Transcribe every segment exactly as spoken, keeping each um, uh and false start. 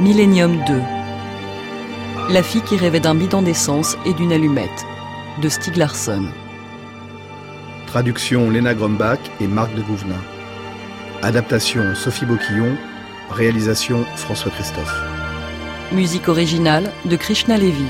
Millennium deux. La fille qui rêvait d'un bidon d'essence et d'une allumette, de Stieg Larsson. Traduction Léna Grumbach et Marc de Gouvenin. Adaptation Sophie Boquillon. Réalisation François Christophe. Musique originale de Krishna Levy.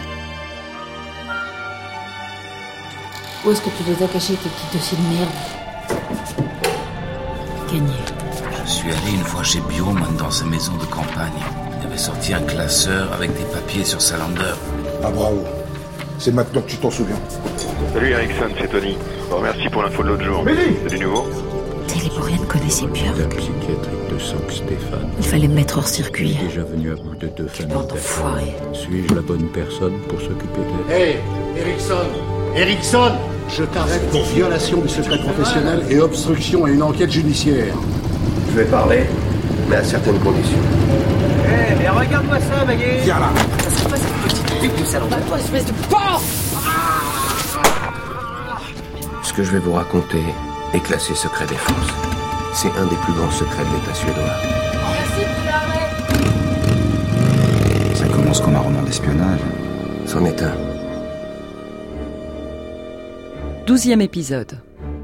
Où est-ce que tu les as cachés, tes petits dossiers de merde? Gagné. Je suis allé une fois chez Bioman dans sa maison de campagne. Il avait sorti un classeur avec des papiers sur sa Lander. Ah bravo. C'est maintenant que tu t'en souviens. Salut Ericsson, c'est Tony. Bon, merci pour l'info de l'autre jour. Mélie ! C'est du nouveau? Téléborienne connaissait Björk. La psychiatrique de Sankt-Stéphane. Il fallait me mettre hors circuit. Déjà venu à bout de deux familles. Bande d'enfoirés. Suis-je la bonne personne pour s'occuper d'elle? Hé, hey, Ericsson Ericsson Je t'arrête pour violation du secret professionnel et obstruction à une enquête judiciaire. Je vais parler, mais à certaines conditions. Hé, hey, mais regarde-moi ça, Maggie. Viens là. Ça serait pas cette petite pute de salon. Toi, espèce de porc. Ce que je vais vous raconter est classé secret défense. C'est un des plus grands secrets de l'État suédois. Merci pour l'arrêt. Ça commence comme un roman d'espionnage. C'en est un. Douzième épisode.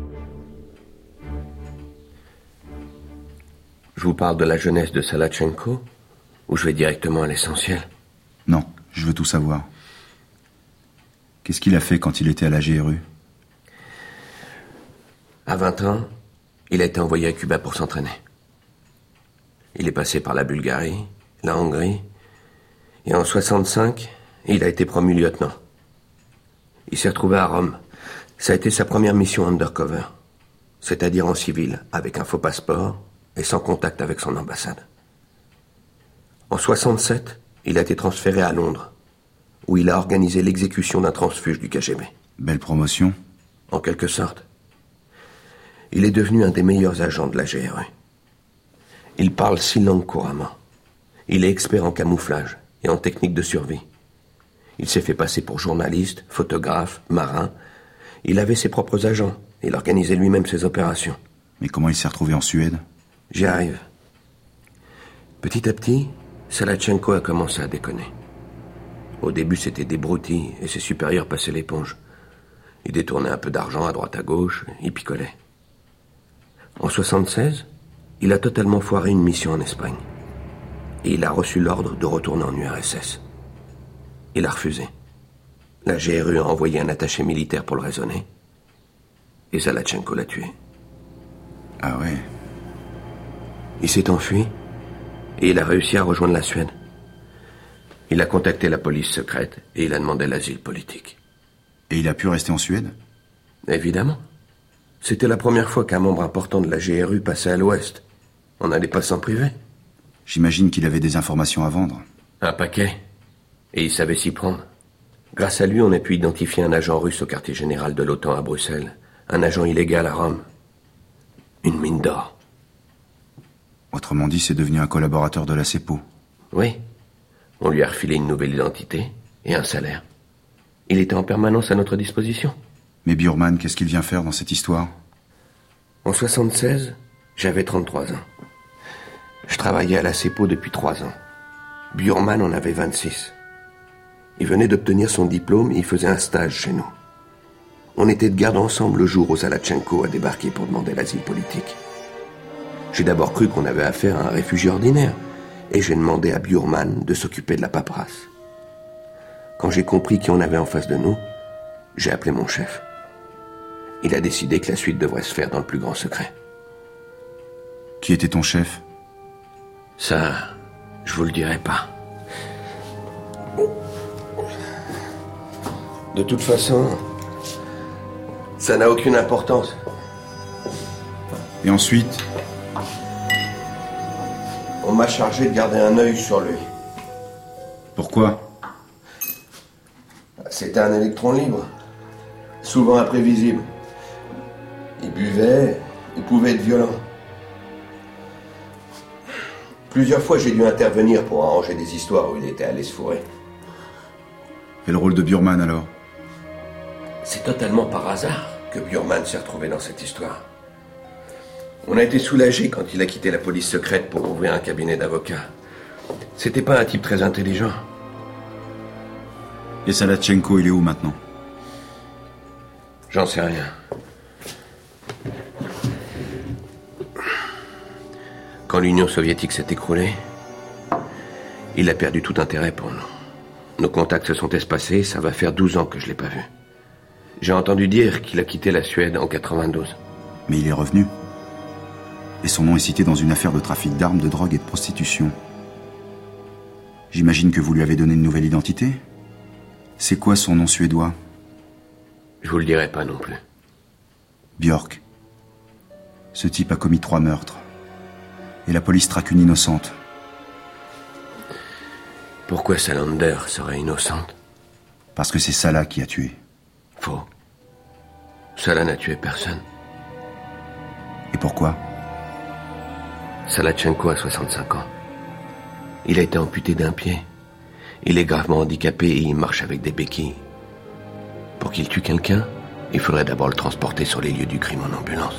Je vous parle de la jeunesse de Salachenko, ou je vais directement à l'essentiel? Non, je veux tout savoir. Qu'est-ce qu'il a fait quand il était à la G R U? À vingt ans, il a été envoyé à Cuba pour s'entraîner. Il est passé par la Bulgarie, la Hongrie, et en soixante-cinq, il a été promu lieutenant. Il s'est retrouvé à Rome. Ça a été sa première mission undercover, c'est-à-dire en civil, avec un faux passeport et sans contact avec son ambassade. En soixante-sept, il a été transféré à Londres, où il a organisé l'exécution d'un transfuge du K G B. Belle promotion. En quelque sorte. Il est devenu un des meilleurs agents de la G R U. Il parle six langues couramment. Il est expert en camouflage et en technique de survie. Il s'est fait passer pour journaliste, photographe, marin. Il avait ses propres agents. Il organisait lui-même ses opérations. Mais comment il s'est retrouvé en Suède? J'y arrive. Petit à petit, Salachenko a commencé à déconner. Au début, c'était des broutilles et ses supérieurs passaient l'éponge. Il détournait un peu d'argent à droite à gauche, il picolait. En soixante-seize, il a totalement foiré une mission en Espagne. Et il a reçu l'ordre de retourner en U R S S. Il a refusé. La G R U a envoyé un attaché militaire pour le raisonner. Et Salachenko l'a tué. Ah ouais. Il s'est enfui et il a réussi à rejoindre la Suède. Il a contacté la police secrète et il a demandé l'asile politique. Et il a pu rester en Suède? Évidemment. C'était la première fois qu'un membre important de la G R U passait à l'Ouest. On n'allait pas s'en priver. J'imagine qu'il avait des informations à vendre. Un paquet. Et il savait s'y prendre. Grâce à lui, on a pu identifier un agent russe au quartier général de l'OTAN à Bruxelles. Un agent illégal à Rome. Une mine d'or. Autrement dit, c'est devenu un collaborateur de la CEPO. Oui. On lui a refilé une nouvelle identité et un salaire. Il était en permanence à notre disposition. Mais Bjurman, qu'est-ce qu'il vient faire dans cette histoire? En soixante-seize, j'avais trente-trois ans. Je travaillais à la CEPO depuis trois ans. Bjurman en avait vingt-six. Il venait d'obtenir son diplôme et il faisait un stage chez nous. On était de garde ensemble le jour où Salachenko a débarqué pour demander l'asile politique. J'ai d'abord cru qu'on avait affaire à un réfugié ordinaire et j'ai demandé à Bjurman de s'occuper de la paperasse. Quand j'ai compris qui on avait en face de nous, j'ai appelé mon chef. Il a décidé que la suite devrait se faire dans le plus grand secret. Qui était ton chef? Ça, je vous le dirai pas. De toute façon, ça n'a aucune importance. Et ensuite? On m'a chargé de garder un œil sur lui. Pourquoi? C'était un électron libre. Souvent imprévisible. Il buvait, il pouvait être violent. Plusieurs fois, j'ai dû intervenir pour arranger des histoires où il était allé se fourrer. Et le rôle de Bjurman, alors? C'est totalement par hasard que Bjurman s'est retrouvé dans cette histoire. On a été soulagés quand il a quitté la police secrète pour ouvrir un cabinet d'avocats. C'était pas un type très intelligent. Et Salatchenko, il est où maintenant? J'en sais rien. Quand l'Union soviétique s'est écroulée, il a perdu tout intérêt pour nous. Nos contacts se sont espacés, ça va faire douze ans que je l'ai pas vu. J'ai entendu dire qu'il a quitté la Suède en quatre-vingt-douze. Mais il est revenu. Et son nom est cité dans une affaire de trafic d'armes, de drogue et de prostitution. J'imagine que vous lui avez donné une nouvelle identité? C'est quoi son nom suédois? Je vous le dirai pas non plus. Björk. Ce type a commis trois meurtres. Et la police traque une innocente. Pourquoi Salander serait innocente? Parce que c'est Salah qui a tué. Faux. Salah n'a tué personne. Et pourquoi? Salatchenko a soixante-cinq ans. Il a été amputé d'un pied. Il est gravement handicapé et il marche avec des béquilles. Pour qu'il tue quelqu'un, il faudrait d'abord le transporter sur les lieux du crime en ambulance.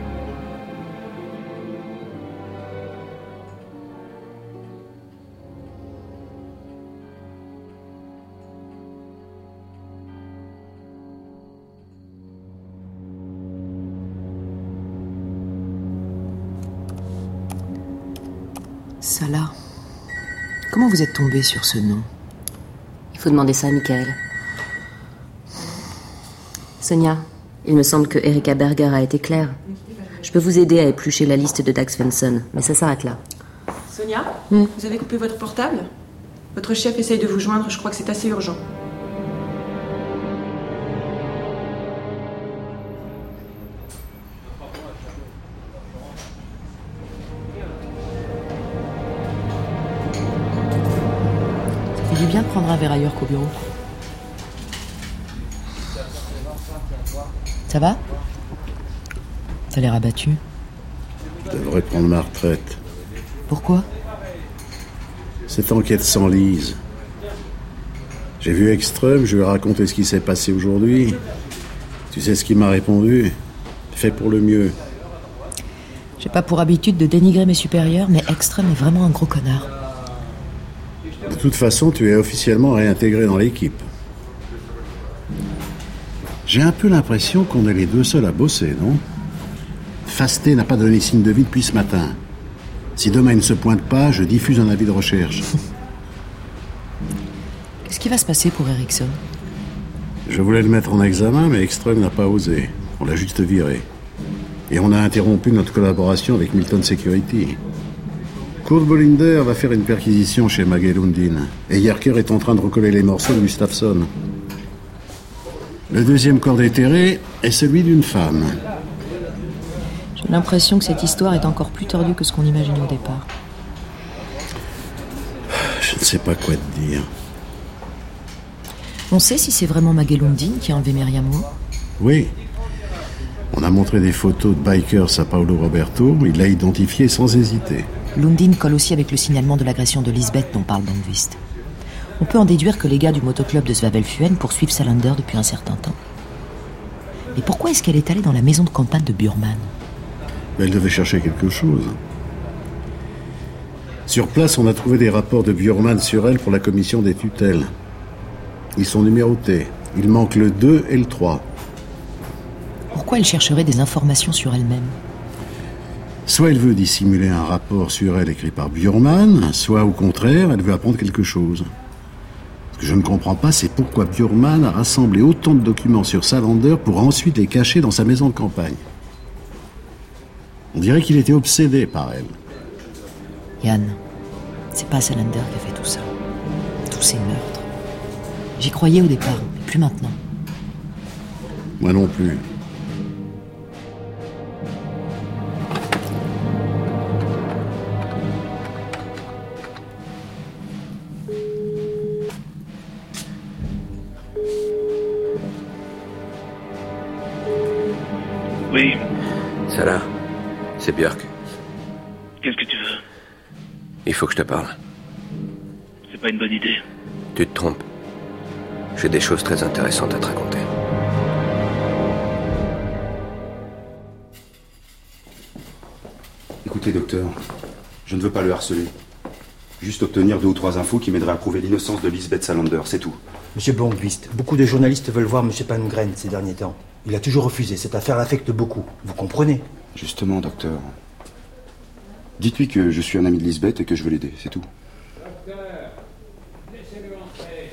Salah. Comment vous êtes tombé sur ce nom? Il faut demander ça à Michael. Sonia, il me semble que Erika Berger a été claire. Je peux vous aider à éplucher la liste de Dag Svensson, mais ça s'arrête là. Sonia, hmm. vous avez coupé votre portable? Votre chef essaye de vous joindre, je crois que c'est assez urgent. Ça fait du bien de prendre un verre ailleurs qu'au bureau. Ça va? T'as l'air abattu. Je devrais prendre ma retraite. Pourquoi? Cette enquête s'enlise. J'ai vu Ekström, je lui ai raconté ce qui s'est passé aujourd'hui. Tu sais ce qu'il m'a répondu? Fais pour le mieux. J'ai pas pour habitude de dénigrer mes supérieurs, mais Ekström est vraiment un gros connard. De toute façon, tu es officiellement réintégré dans l'équipe. J'ai un peu l'impression qu'on est les deux seuls à bosser, non? Fasté n'a pas donné signe de vie depuis ce matin. Si demain il ne se pointe pas, je diffuse un avis de recherche. Qu'est-ce qui va se passer pour Eriksson? Je voulais le mettre en examen, mais Ekström n'a pas osé. On l'a juste viré. Et on a interrompu notre collaboration avec Milton Security. Kurt Bollinder va faire une perquisition chez Maggie Lundin. Et Jerker est en train de recoller les morceaux de Gustafsson. Le deuxième corps déterré est celui d'une femme. J'ai l'impression que cette histoire est encore plus tordue que ce qu'on imaginait au départ. Je ne sais pas quoi te dire. On sait si c'est vraiment Maggie Lundin qui a enlevé Myriam Moore? Oui. On a montré des photos de bikers à Paolo Roberto. Il l'a identifié sans hésiter. Lundin colle aussi avec le signalement de l'agression de Lisbeth dont parle Blomqvist. On peut en déduire que les gars du motoclub de Svavelfuen poursuivent Salander depuis un certain temps. Mais pourquoi est-ce qu'elle est allée dans la maison de campagne de Burman? Elle devait chercher quelque chose. Sur place, on a trouvé des rapports de Bjurman sur elle pour la commission des tutelles. Ils sont numérotés. Il manque le deux et le trois. Pourquoi elle chercherait des informations sur elle-même? Soit elle veut dissimuler un rapport sur elle écrit par Bjurman, soit au contraire, elle veut apprendre quelque chose. Ce que je ne comprends pas, c'est pourquoi Bjurman a rassemblé autant de documents sur Salander pour ensuite les cacher dans sa maison de campagne. On dirait qu'il était obsédé par elle. Yann, c'est pas Salander qui a fait tout ça. Tous ces meurtres. J'y croyais au départ, mais plus maintenant. Moi non plus. Oui. Salah, c'est Björk. Qu'est-ce que tu veux? Il faut que je te parle. C'est pas une bonne idée. Tu te trompes. J'ai des choses très intéressantes à te raconter. Écoutez, docteur, je ne veux pas le harceler. Juste obtenir deux ou trois infos qui m'aideraient à prouver l'innocence de Lisbeth Salander, c'est tout. Monsieur Blomqvist, beaucoup de journalistes veulent voir Monsieur Palmgren ces derniers temps. Il a toujours refusé. Cette affaire l'affecte beaucoup. Vous comprenez? Justement, docteur. Dites-lui que je suis un ami de Lisbeth et que je veux l'aider, c'est tout. Docteur, laissez-le entrer.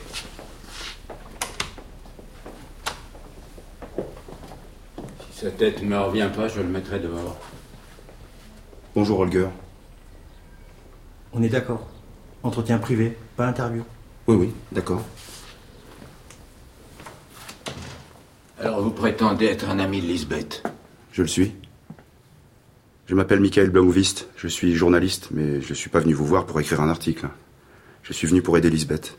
Si sa tête ne me revient pas, je le mettrai dehors. Bonjour, Holger. On est d'accord. Entretien privé, pas interview. Oui, oui, d'accord. Alors vous prétendez être un ami de Lisbeth? Je le suis. Je m'appelle Michael Blomqvist. Je suis journaliste, mais je ne suis pas venu vous voir pour écrire un article. Je suis venu pour aider Lisbeth.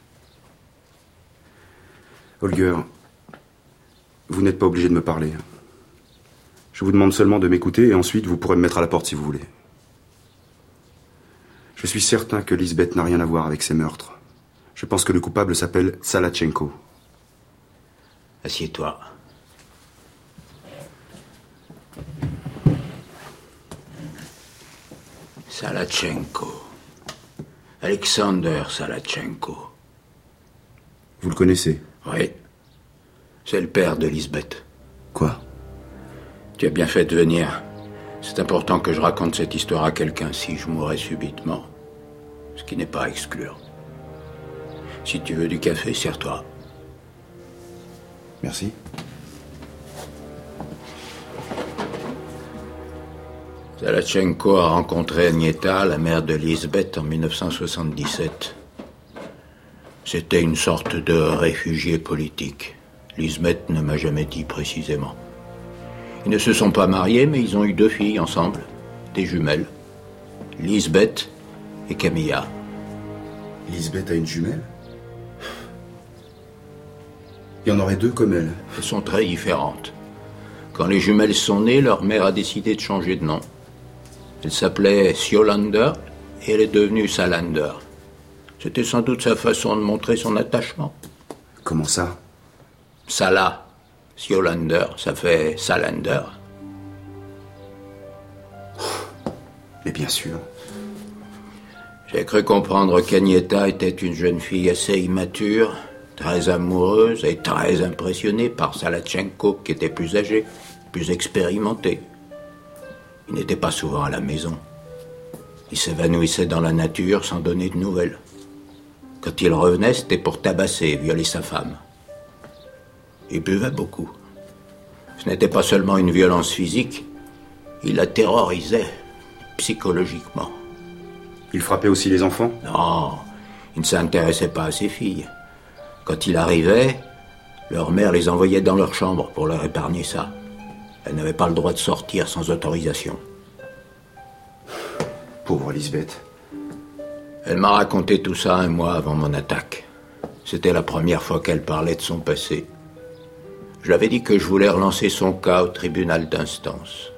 Holger, vous n'êtes pas obligé de me parler. Je vous demande seulement de m'écouter et ensuite vous pourrez me mettre à la porte si vous voulez. Je suis certain que Lisbeth n'a rien à voir avec ces meurtres. Je pense que le coupable s'appelle Salachenko. Assieds-toi. Salachenko. Alexander Salachenko. Vous le connaissez? Oui. C'est le père de Lisbeth. Quoi? Tu as bien fait de venir. C'est important que je raconte cette histoire à quelqu'un si je mourrais subitement. Ce qui n'est pas à exclure. Si tu veux du café, sers-toi. Merci. Salachenko a rencontré Agneta, la mère de Lisbeth, en mille neuf cent soixante-dix-sept. C'était une sorte de réfugié politique. Lisbeth ne m'a jamais dit précisément. Ils ne se sont pas mariés, mais ils ont eu deux filles ensemble, des jumelles. Lisbeth et Camilla. Lisbeth a une jumelle? Il y en aurait deux comme elle. Elles sont très différentes. Quand les jumelles sont nées, leur mère a décidé de changer de nom. Elle s'appelait Siolander et elle est devenue Salander. C'était sans doute sa façon de montrer son attachement. Comment ça? Sala. Siolander, ça fait Salander. Mais bien sûr. J'ai cru comprendre qu'Agneta était une jeune fille assez immature, très amoureuse et très impressionnée par Salachenko, qui était plus âgé, plus expérimenté. Il n'était pas souvent à la maison. Il s'évanouissait dans la nature sans donner de nouvelles. Quand il revenait, c'était pour tabasser et violer sa femme. Il buvait beaucoup. Ce n'était pas seulement une violence physique, il la terrorisait psychologiquement. Il frappait aussi les enfants? Non, il ne s'intéressait pas à ses filles. Quand il arrivait, leur mère les envoyait dans leur chambre pour leur épargner ça. Elle n'avait pas le droit de sortir sans autorisation. Pauvre Lisbeth. Elle m'a raconté tout ça un mois avant mon attaque. C'était la première fois qu'elle parlait de son passé. Je lui avais dit que je voulais relancer son cas au tribunal d'instance.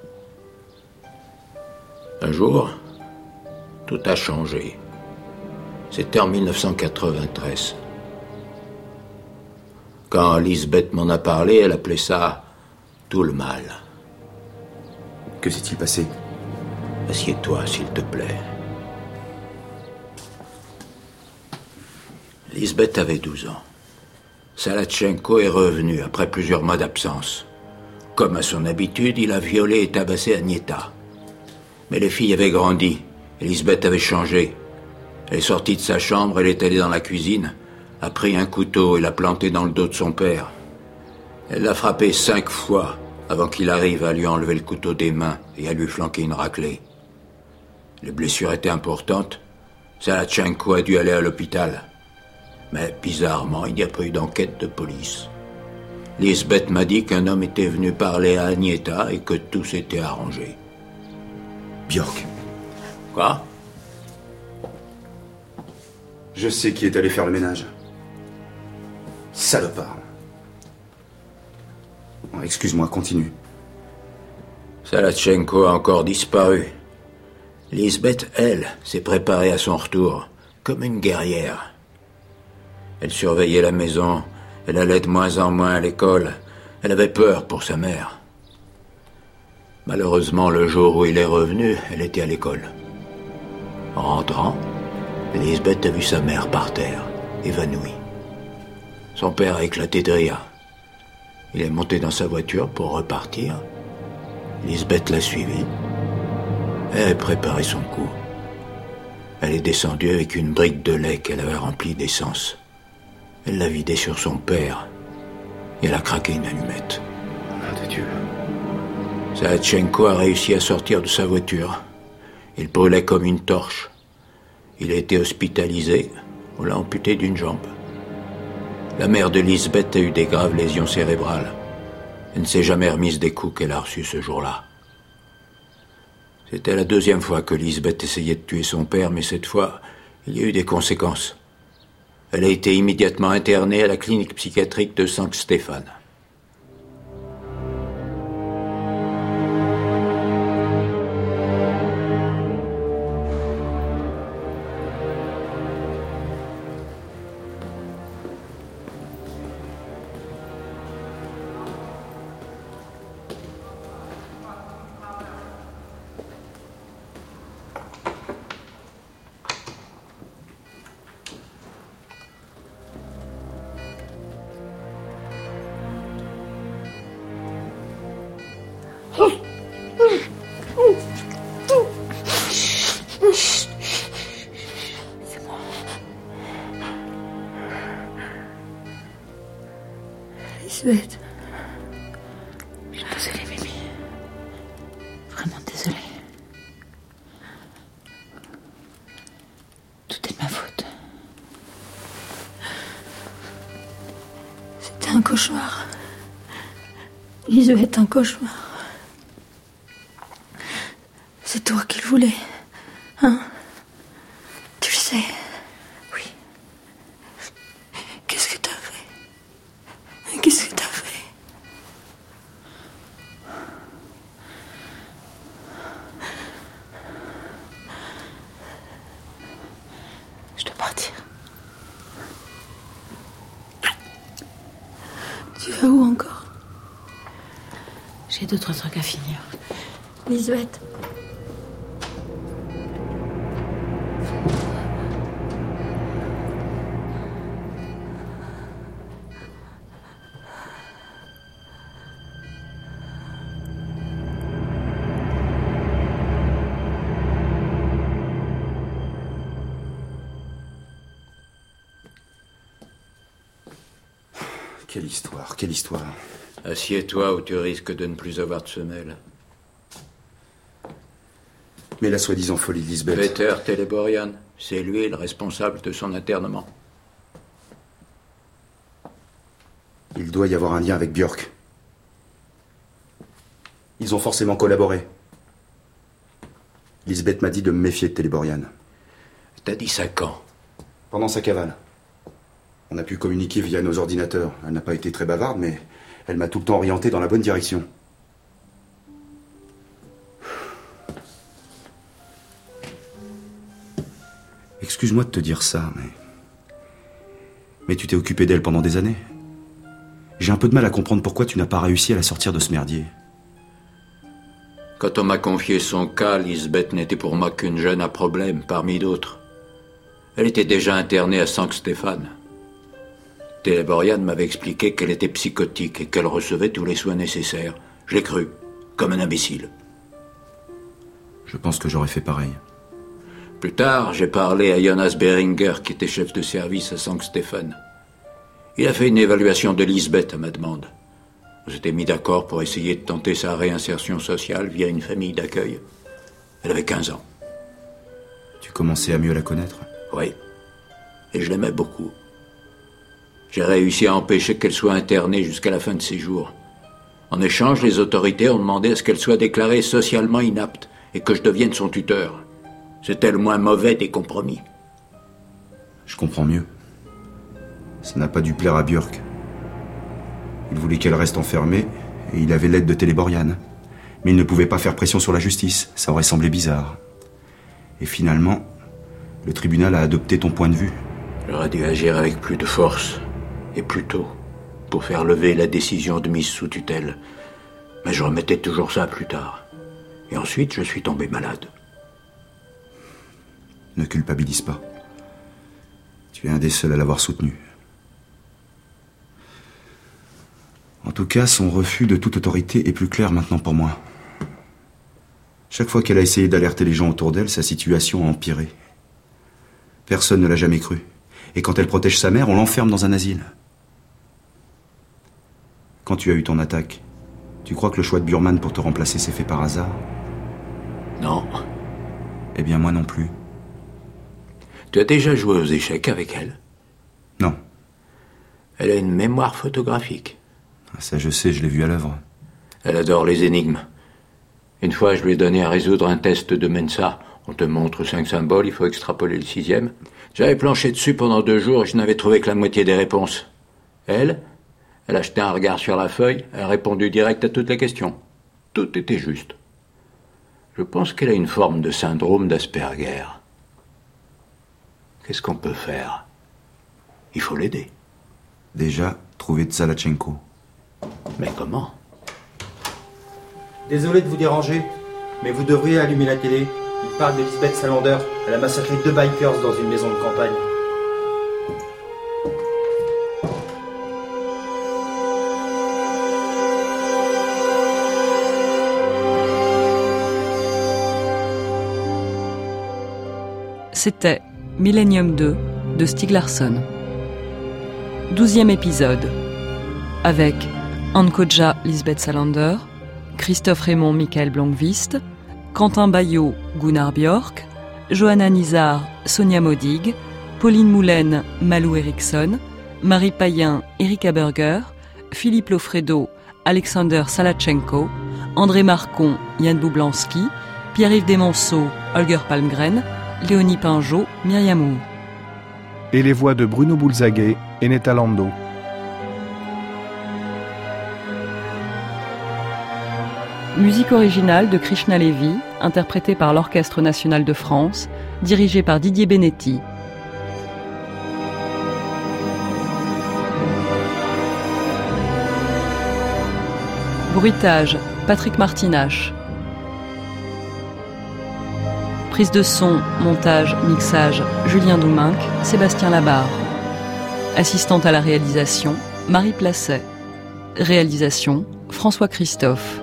Un jour, tout a changé. C'était en mille neuf cent quatre-vingt-treize. Quand Lisbeth m'en a parlé, elle appelait ça « tout le mal ». Que s'est-il passé? Assieds-toi, s'il te plaît. Lisbeth avait douze ans. Salachenko est revenu après plusieurs mois d'absence. Comme à son habitude, il a violé et tabassé Agneta. Mais les filles avaient grandi, et Lisbeth avait changé. Elle est sortie de sa chambre, elle est allée dans la cuisine, a pris un couteau et l'a planté dans le dos de son père. Elle l'a frappé cinq fois avant qu'il arrive à lui enlever le couteau des mains et à lui flanquer une raclée. Les blessures étaient importantes. Salachenko a dû aller à l'hôpital. Mais bizarrement, il n'y a pas eu d'enquête de police. Lisbeth m'a dit qu'un homme était venu parler à Agneta et que tout s'était arrangé. Björk. Quoi? Je sais qui est allé faire le ménage. Salopard. Bon, excuse-moi, continue. Salachenko a encore disparu. Lisbeth, elle, s'est préparée à son retour, comme une guerrière. Elle surveillait la maison, elle allait de moins en moins à l'école, elle avait peur pour sa mère. Malheureusement, le jour où il est revenu, elle était à l'école. En rentrant, Lisbeth a vu sa mère par terre, évanouie. Son père a éclaté de rire. Il est monté dans sa voiture pour repartir. Lisbeth l'a suivi. Elle a préparé son coup. Elle est descendue avec une brique de lait qu'elle avait remplie d'essence. Elle l'a vidée sur son père. Et elle a craqué une allumette. Nom de Dieu. Zahatchenko a réussi à sortir de sa voiture. Il brûlait comme une torche. Il a été hospitalisé. On l'a amputé d'une jambe. La mère de Lisbeth a eu des graves lésions cérébrales. Elle ne s'est jamais remise des coups qu'elle a reçus ce jour-là. C'était la deuxième fois que Lisbeth essayait de tuer son père, mais cette fois, il y a eu des conséquences. Elle a été immédiatement internée à la clinique psychiatrique de Sankt-Stéphane. Lisbeth. Je suis désolée, Mimi. Vraiment désolée. Tout est de ma faute. C'était un cauchemar. Lisbeth, un cauchemar. C'est toi qui le voulais, hein? Tu le sais. Oui. Qu'est-ce que t'as fait? Qu'est-ce que t'as fait? Je dois partir. Tu vas où encore? J'ai d'autres trucs à finir. Lisbeth. Quelle histoire, quelle histoire. Assieds-toi ou tu risques de ne plus avoir de semelle. Mais la soi-disant folie de Lisbeth... Peter Teleborian, c'est lui le responsable de son internement. Il doit y avoir un lien avec Björk. Ils ont forcément collaboré. Lisbeth m'a dit de me méfier de Teleborian. T'as dit ça quand? Pendant sa cavale. On a pu communiquer via nos ordinateurs. Elle n'a pas été très bavarde, mais elle m'a tout le temps orienté dans la bonne direction. Excuse-moi de te dire ça, mais... Mais tu t'es occupé d'elle pendant des années. J'ai un peu de mal à comprendre pourquoi tu n'as pas réussi à la sortir de ce merdier. Quand on m'a confié son cas, Lisbeth n'était pour moi qu'une jeune à problème, parmi d'autres. Elle était déjà internée à Sankt-Stéphane. Teleborian m'avait expliqué qu'elle était psychotique et qu'elle recevait tous les soins nécessaires. Je l'ai cru, comme un imbécile. Je pense que j'aurais fait pareil. Plus tard, j'ai parlé à Jonas Beringer, qui était chef de service à Sankt-Stéphane. Il a fait une évaluation de Lisbeth à ma demande. On s'était mis d'accord pour essayer de tenter sa réinsertion sociale via une famille d'accueil. Elle avait quinze ans. Tu commençais à mieux la connaître? Oui. Et je l'aimais beaucoup. J'ai réussi à empêcher qu'elle soit internée jusqu'à la fin de ses jours. En échange, les autorités ont demandé à ce qu'elle soit déclarée socialement inapte et que je devienne son tuteur. C'était le moins mauvais des compromis. Je comprends mieux. Ça n'a pas dû plaire à Björk. Il voulait qu'elle reste enfermée et il avait l'aide de Teleborian. Mais il ne pouvait pas faire pression sur la justice. Ça aurait semblé bizarre. Et finalement, le tribunal a adopté ton point de vue. J'aurais dû agir avec plus de force et plus tôt pour faire lever la décision de mise sous tutelle. Mais je remettais toujours ça plus tard. Et ensuite, je suis tombé malade. Ne culpabilise pas. Tu es un des seuls à l'avoir soutenu. En tout cas, son refus de toute autorité est plus clair maintenant pour moi. Chaque fois qu'elle a essayé d'alerter les gens autour d'elle, sa situation a empiré. Personne ne l'a jamais cru. Et quand elle protège sa mère, on l'enferme dans un asile. Quand tu as eu ton attaque, tu crois que le choix de Burman pour te remplacer s'est fait par hasard? Non. Eh bien, moi non plus. Tu as déjà joué aux échecs avec elle? Non. Elle a une mémoire photographique. Ça, je sais, je l'ai vue à l'œuvre. Elle adore les énigmes. Une fois, je lui ai donné à résoudre un test de Mensa. On te montre cinq symboles, il faut extrapoler le sixième. J'avais planché dessus pendant deux jours et je n'avais trouvé que la moitié des réponses. Elle, elle a jeté un regard sur la feuille, elle a répondu direct à toutes les questions. Tout était juste. Je pense qu'elle a une forme de syndrome d'Asperger. Qu'est-ce qu'on peut faire? Il faut l'aider. Déjà, trouver Tsalachenko. Mais comment? Désolé de vous déranger, mais vous devriez allumer la télé. Il parle de Lisbeth Salander. Elle a massacré deux bikers dans une maison de campagne. C'était Millennium deux de Stieg Larsson. Douzième épisode. Avec Anne Kodja, Lisbeth Salander, Christophe Raymond, Michael Blomqvist, Quentin Bayot, Gunnar Björk, Johanna Nizar, Sonia Modig, Pauline Moulin, Malou Eriksson, Marie Payen, Erika Berger, Philippe Lofredo, Alexander Salachenko, André Marcon, Yann Boublanski, Pierre-Yves Desmonceaux, Holger Palmgren, Léonie Pinjot, Myriam Wu. Et les voix de Bruno Boulzaguet et Netta Lando. Musique originale de Krishna Levy, interprétée par l'Orchestre National de France, dirigé par Didier Benetti. Bruitage, Patrick Martinache. Prise de son, montage, mixage, Julien Douminc, Sébastien Labarre. Assistante à la réalisation, Marie Placet. Réalisation, François Christophe.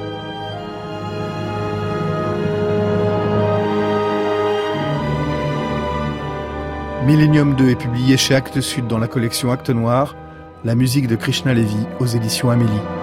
Millennium deux est publié chez Actes Sud dans la collection Actes Noir, la musique de Krishna Levy aux éditions Amélie.